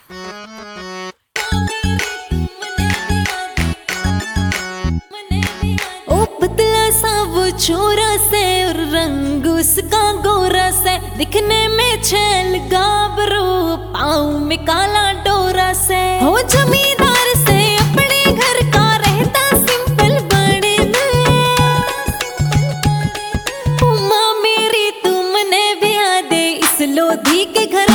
ओ पतला सा वो छोरा से और रंग उसका गोरा से, दिखने में छैल गाबरू पाँव में काला डोरा से। हो जमींदार से अपने घर का रहता सिंपल बड़े में, माँ मेरी तुमने ब्याह दे इस लोधी के घर